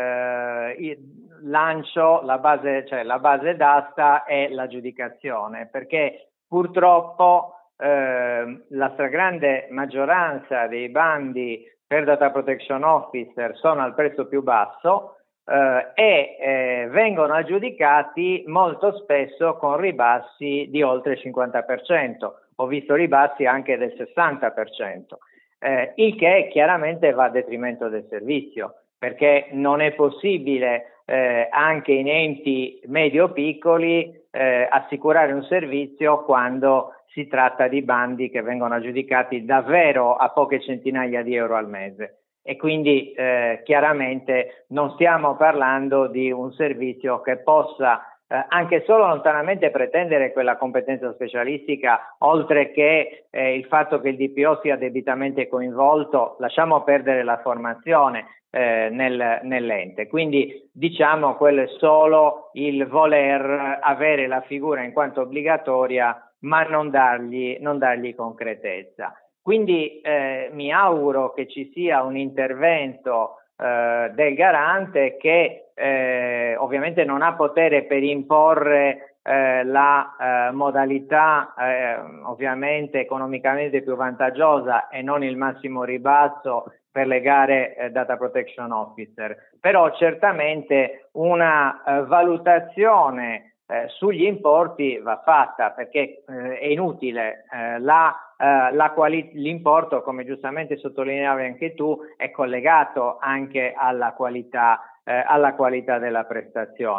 eh, lancio la base, cioè la base d'asta è l'aggiudicazione, perché purtroppo eh, la stragrande maggioranza dei bandi per Data Protection Officer sono al prezzo più basso eh, e eh, vengono aggiudicati molto spesso con ribassi di oltre il cinquanta per cento. Ho visto ribassi anche del sessanta per cento. Eh, il che chiaramente va a detrimento del servizio, perché non è possibile eh, anche in enti medio-piccoli eh, assicurare un servizio quando si tratta di bandi che vengono aggiudicati davvero a poche centinaia di euro al mese. E quindi eh, chiaramente non stiamo parlando di un servizio che possa Eh, anche solo lontanamente pretendere quella competenza specialistica, oltre che eh, il fatto che il D P O sia debitamente coinvolto, lasciamo perdere la formazione eh, nel, nell'ente. Quindi diciamo quello è solo il voler avere la figura in quanto obbligatoria, ma non dargli, non dargli concretezza. Quindi eh, mi auguro che ci sia un intervento eh, del garante che Eh, ovviamente non ha potere per imporre eh, la eh, modalità eh, ovviamente economicamente più vantaggiosa e non il massimo ribasso per le gare eh, Data Protection Officer, però certamente una eh, valutazione eh, sugli importi va fatta, perché eh, è inutile eh, la Uh, la quali- l'importo, come giustamente sottolineavi anche tu, è collegato anche alla qualità, eh, alla qualità della prestazione.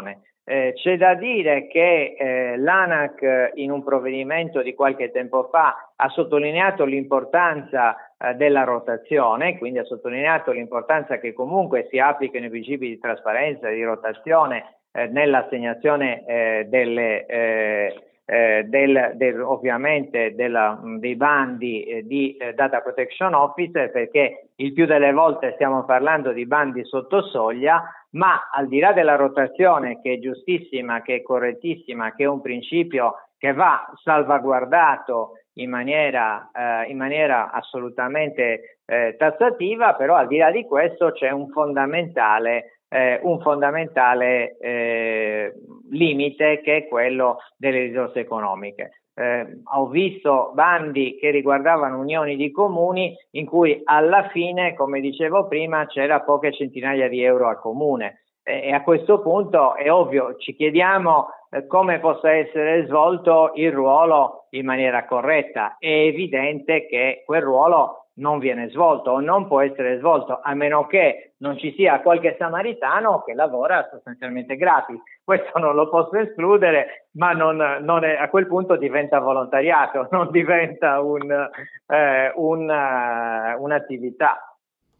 Eh, c'è da dire che eh, l'ANAC in un provvedimento di qualche tempo fa ha sottolineato l'importanza eh, della rotazione, quindi ha sottolineato l'importanza che comunque si applichino i principi di trasparenza e di rotazione eh, nell'assegnazione eh, delle eh, Eh, del, del, ovviamente della, dei bandi eh, di eh, Data Protection Officer, perché il più delle volte stiamo parlando di bandi sotto soglia, ma al di là della rotazione, che è giustissima, che è correttissima, che è un principio che va salvaguardato in maniera, eh, in maniera assolutamente eh, tassativa, però al di là di questo c'è un fondamentale Eh, un fondamentale eh, limite, che è quello delle risorse economiche. Eh, ho visto bandi che riguardavano unioni di comuni in cui alla fine, come dicevo prima, c'era poche centinaia di euro al comune e, e a questo punto è ovvio, ci chiediamo eh, come possa essere svolto il ruolo in maniera corretta. È evidente che quel ruolo non viene svolto o non può essere svolto, a meno che non ci sia qualche samaritano che lavora sostanzialmente gratis. Questo non lo posso escludere, ma non, non è, a quel punto diventa volontariato, non diventa un, eh, un, uh, un'attività.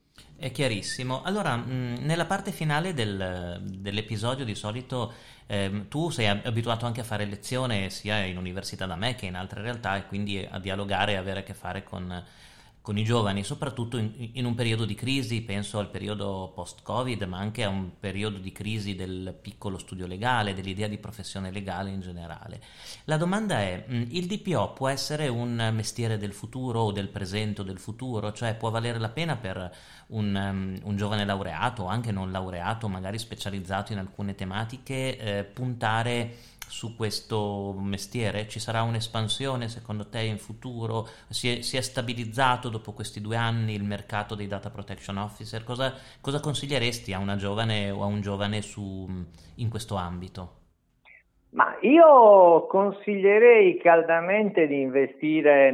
È chiarissimo. Allora, mh, nella parte finale del, dell'episodio di solito ehm, tu sei abituato anche a fare lezione sia in università da me che in altre realtà, e quindi a dialogare e avere a che fare con con i giovani, soprattutto in, in un periodo di crisi. Penso al periodo post-Covid, ma anche a un periodo di crisi del piccolo studio legale, dell'idea di professione legale in generale. La domanda è, il D P O può essere un mestiere del futuro o del presente o del futuro? Cioè può valere la pena per un, um, un giovane laureato o anche non laureato, magari specializzato in alcune tematiche, eh, puntare su questo mestiere? Ci sarà un'espansione secondo te in futuro? Si è, si è stabilizzato dopo questi due anni il mercato dei data protection officer? Cosa, cosa consiglieresti a una giovane o a un giovane su, in questo ambito? Ma io consiglierei caldamente di investire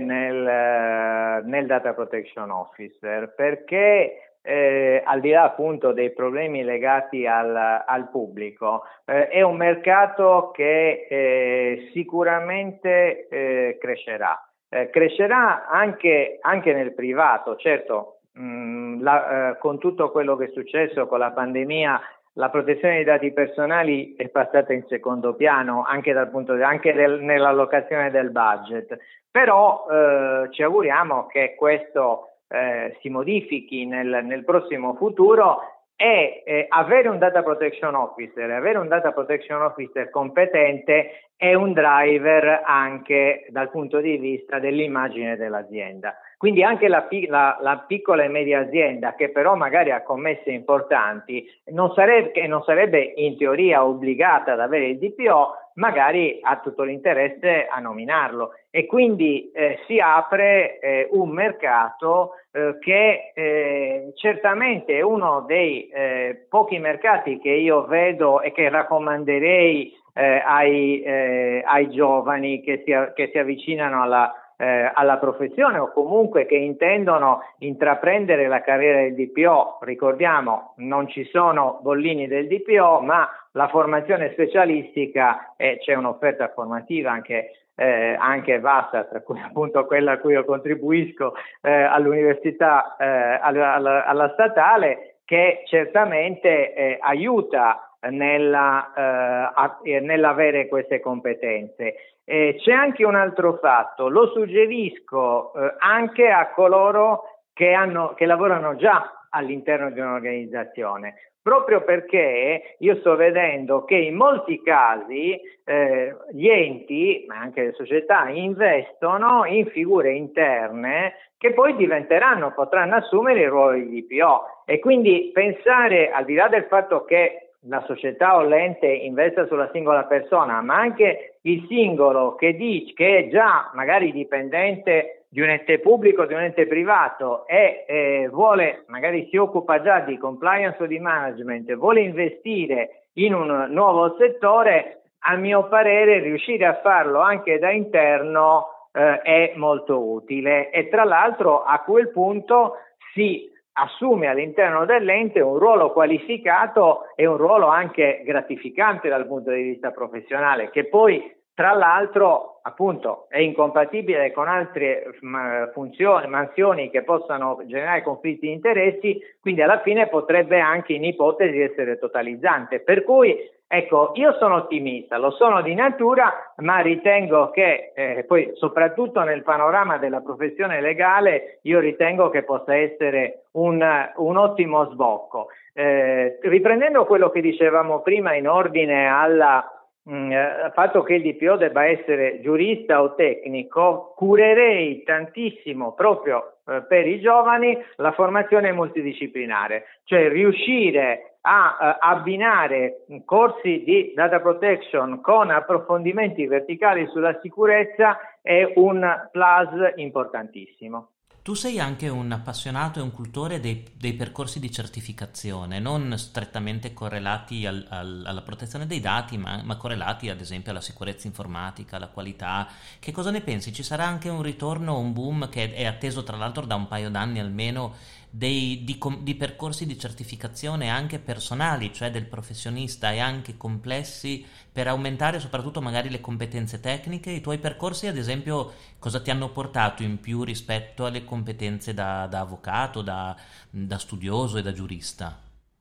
nel, nel Data Protection Officer, perché Eh, al di là appunto dei problemi legati al, al pubblico, eh, è un mercato che eh, sicuramente eh, crescerà. Eh, crescerà anche, anche nel privato, certo, mh, la, eh, con tutto quello che è successo con la pandemia, la protezione dei dati personali è passata in secondo piano anche dal punto di, anche del, nell'allocazione del budget, però eh, ci auguriamo che questo Eh, si modifichi nel, nel prossimo futuro e eh, avere un data protection officer, avere un data protection officer competente è un driver anche dal punto di vista dell'immagine dell'azienda. Quindi anche la, la, la piccola e media azienda, che però magari ha commesse importanti, non sarebbe, non sarebbe in teoria obbligata ad avere il D P O, magari ha tutto l'interesse a nominarlo, e quindi eh, si apre eh, un mercato eh, che eh, certamente è uno dei eh, pochi mercati che io vedo e che raccomanderei eh, ai, eh, ai giovani che si, che si avvicinano alla Eh, alla professione o comunque che intendono intraprendere la carriera del D P O. Ricordiamo, non ci sono bollini del D P O, ma la formazione specialistica, e c'è un'offerta formativa anche, eh, anche vasta, tra cui appunto quella a cui io contribuisco eh, all'università, eh, alla, alla, alla statale, che certamente eh, aiuta nella, eh, a, nell'avere queste competenze. Eh, c'è anche un altro fatto, lo suggerisco eh, anche a coloro che, hanno, che lavorano già all'interno di un'organizzazione, proprio perché io sto vedendo che in molti casi eh, gli enti, ma anche le società, investono in figure interne che poi diventeranno, potranno assumere il ruolo di D P O, e quindi pensare, al di là del fatto che la società o l'ente investa sulla singola persona, ma anche il singolo che dice che è già magari dipendente di un ente pubblico, di un ente privato e eh, vuole, magari si occupa già di compliance o di management, vuole investire in un nuovo settore, a mio parere riuscire a farlo anche da interno eh, è molto utile, e tra l'altro a quel punto si assume all'interno dell'ente un ruolo qualificato e un ruolo anche gratificante dal punto di vista professionale, che poi tra l'altro appunto è incompatibile con altre funzioni, mansioni che possano generare conflitti di interessi, quindi alla fine potrebbe anche in ipotesi essere totalizzante. Per cui ecco, io sono ottimista, lo sono di natura, ma ritengo che eh, poi soprattutto nel panorama della professione legale io ritengo che possa essere un, un ottimo sbocco. Eh, riprendendo quello che dicevamo prima in ordine alla il fatto che il D P O debba essere giurista o tecnico, curerei tantissimo proprio eh, per i giovani la formazione multidisciplinare, cioè riuscire a eh, abbinare corsi di data protection con approfondimenti verticali sulla sicurezza è un plus importantissimo. Tu sei anche un appassionato e un cultore dei, dei percorsi di certificazione, non strettamente correlati al, al, alla protezione dei dati, ma, ma correlati ad esempio alla sicurezza informatica, alla qualità. Che cosa ne pensi? Ci sarà anche un ritorno, un boom che è atteso tra l'altro da un paio d'anni almeno, dei, di, di percorsi di certificazione anche personali, cioè del professionista, e anche complessi, per aumentare soprattutto magari le competenze tecniche? I tuoi percorsi, ad esempio, cosa ti hanno portato in più rispetto alle competenze da, da avvocato, da, da studioso e da giurista?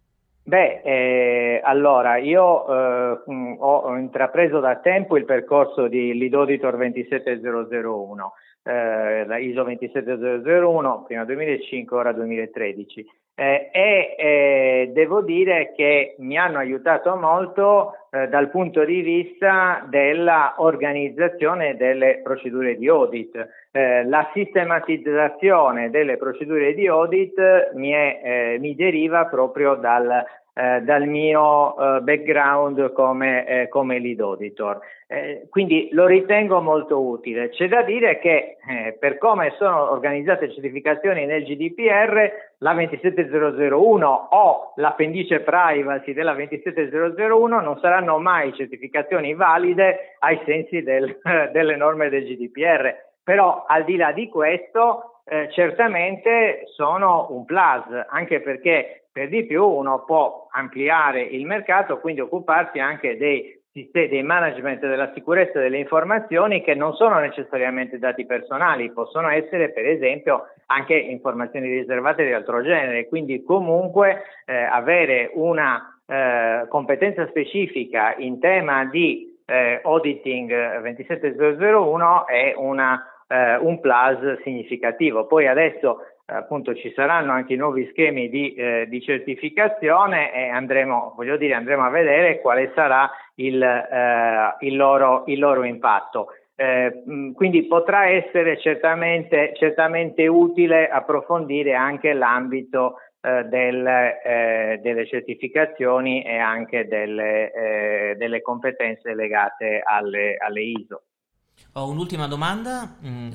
Beh, eh, allora io eh, ho, ho intrapreso da tempo il percorso di Lead Auditor ventisettemilauno, eh, la I S O ventisettemilauno, prima duemilacinque, ora duemilatredici. Eh, e eh, devo dire che mi hanno aiutato molto eh, dal punto di vista della organizzazione delle procedure di audit. Eh, la sistematizzazione delle procedure di audit mi, è, eh, mi deriva proprio dal, eh, dal mio eh, background come, eh, come lead auditor. Eh, quindi lo ritengo molto utile. C'è da dire che eh, per come sono organizzate le certificazioni nel G D P R, la ventisettemilauno o l'appendice privacy della ventisettemilauno non saranno mai certificazioni valide ai sensi del, delle norme del G D P R. Però al di là di questo eh, certamente sono un plus, anche perché per di più uno può ampliare il mercato, quindi occuparsi anche dei sistemi, dei management della sicurezza delle informazioni, che non sono necessariamente dati personali, possono essere per esempio anche informazioni riservate di altro genere, quindi comunque eh, avere una eh, competenza specifica in tema di eh, auditing ventisettemilauno è una Uh, un plus significativo. Poi adesso uh, appunto ci saranno anche i nuovi schemi di, uh, di certificazione e andremo, voglio dire, andremo a vedere quale sarà il, uh, il, loro, il loro impatto. Uh, quindi potrà essere certamente, certamente utile approfondire anche l'ambito uh, del, uh, delle certificazioni e anche delle, uh, delle competenze legate alle, alle I S O. Ho un'ultima domanda mh,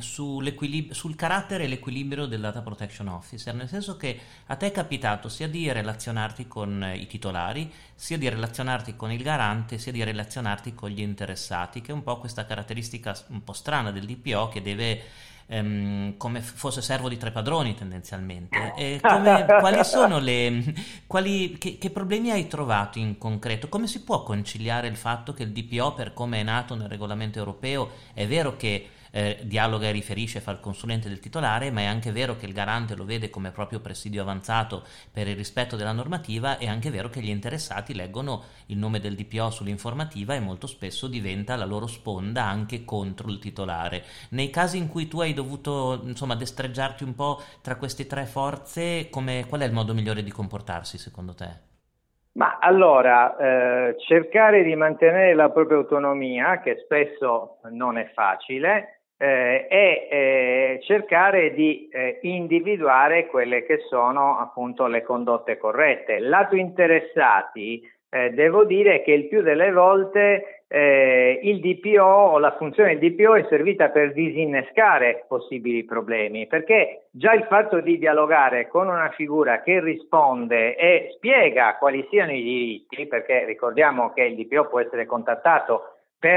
sul carattere e l'equilibrio del Data Protection Officer, nel senso che a te è capitato sia di relazionarti con i titolari, sia di relazionarti con il garante, sia di relazionarti con gli interessati, che è un po' questa caratteristica un po' strana del D P O, che deve ehm, come fosse servo di tre padroni tendenzialmente. E come, quali sono le quali, che, che problemi hai trovato in concreto? Come si può conciliare il fatto che il D P O, per come è nato nel regolamento europeo, è vero che eh, dialoga e riferisce, fa il consulente del titolare, ma è anche vero che il garante lo vede come proprio presidio avanzato per il rispetto della normativa, è anche vero che gli interessati leggono il nome del D P O sull'informativa e molto spesso diventa la loro sponda anche contro il titolare. Nei casi in cui tu hai dovuto insomma destreggiarti un po' tra queste tre forze, come, qual è il modo migliore di comportarsi secondo te? Ma allora, eh, cercare di mantenere la propria autonomia, che spesso non è facile, eh, e eh, cercare di eh, individuare quelle che sono appunto le condotte corrette. Lato interessati, eh, devo dire che il più delle volte eh, il D P O o la funzione del D P O è servita per disinnescare possibili problemi, perché già il fatto di dialogare con una figura che risponde e spiega quali siano i diritti, perché ricordiamo che il D P O può essere contattato per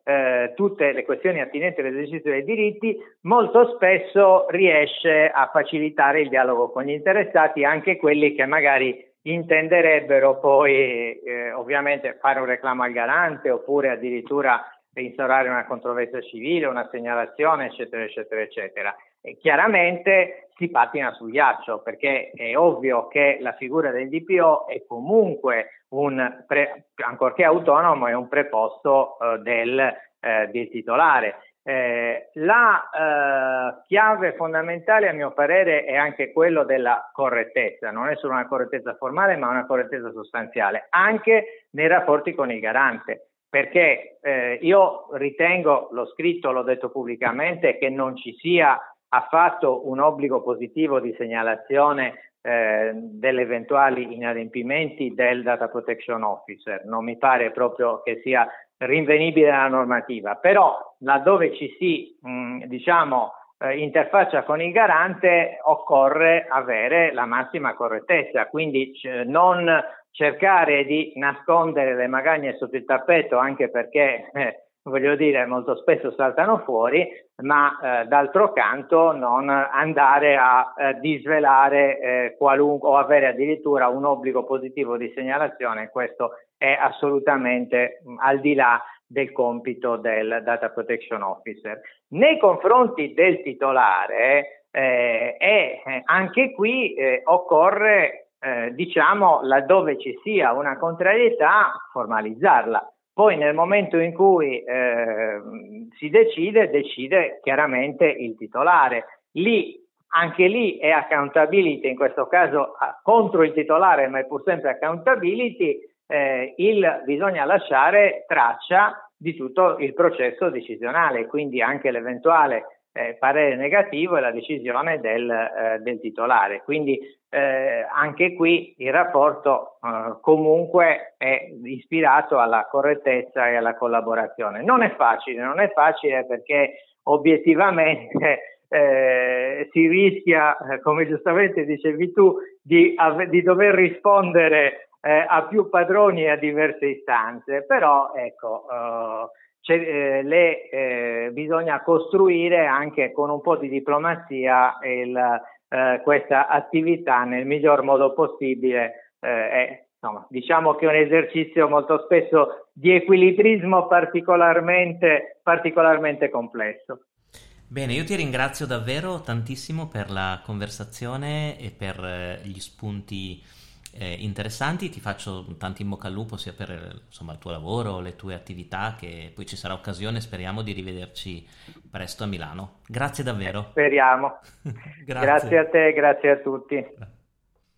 eh, tutte le questioni attinenti all'esercizio dei diritti, molto spesso riesce a facilitare il dialogo con gli interessati, anche quelli che magari intenderebbero poi eh, ovviamente fare un reclamo al garante oppure addirittura instaurare una controversia civile, una segnalazione, eccetera, eccetera, eccetera. E chiaramente si pattina sul ghiaccio, perché è ovvio che la figura del D P O è comunque un, pre, ancorché autonomo, è un preposto eh, del, eh, del titolare. Eh, la eh, chiave fondamentale, a mio parere, è anche quello della correttezza, non è solo una correttezza formale, ma una correttezza sostanziale, anche nei rapporti con il garante. Perché eh, io ritengo, l'ho scritto, l'ho detto pubblicamente, che non ci sia affatto un obbligo positivo di segnalazione eh, delle eventuali inadempimenti del Data Protection Officer. Non mi pare proprio che sia rinvenibile la normativa, però laddove ci si mh, diciamo eh, interfaccia con il garante occorre avere la massima correttezza, quindi c- non cercare di nascondere le magagne sotto il tappeto, anche perché eh, voglio dire molto spesso saltano fuori, ma eh, d'altro canto non andare a eh, disvelare eh, qualunque o avere addirittura un obbligo positivo di segnalazione. Questo è assolutamente mh, al di là del compito del Data Protection Officer. Nei confronti del titolare eh, eh, anche qui eh, occorre Eh, diciamo, laddove ci sia una contrarietà, formalizzarla. Poi nel momento in cui eh, si decide, decide chiaramente il titolare. Lì, anche lì è accountability, in questo caso contro il titolare, ma è pur sempre accountability, eh, il, bisogna lasciare traccia di tutto il processo decisionale, quindi anche l'eventuale Eh, parere negativo e la decisione del, eh, del titolare. Quindi eh, anche qui il rapporto eh, comunque è ispirato alla correttezza e alla collaborazione. Non è facile, non è facile perché obiettivamente eh, si rischia, eh, come giustamente dicevi tu, di, ave- di dover rispondere eh, a più padroni e a diverse istanze, però ecco eh, C'è, eh, le, eh, bisogna costruire anche con un po' di diplomazia il, eh, questa attività nel miglior modo possibile. Eh, è, insomma, diciamo che è un esercizio molto spesso di equilibrismo particolarmente, particolarmente complesso. Bene, io ti ringrazio davvero tantissimo per la conversazione e per eh, gli spunti eh, interessanti. Ti faccio tanti in bocca al lupo sia per insomma, il tuo lavoro, le tue attività, che poi ci sarà occasione, speriamo di rivederci presto a Milano. Grazie davvero. Speriamo. Grazie. Grazie a te, grazie a tutti.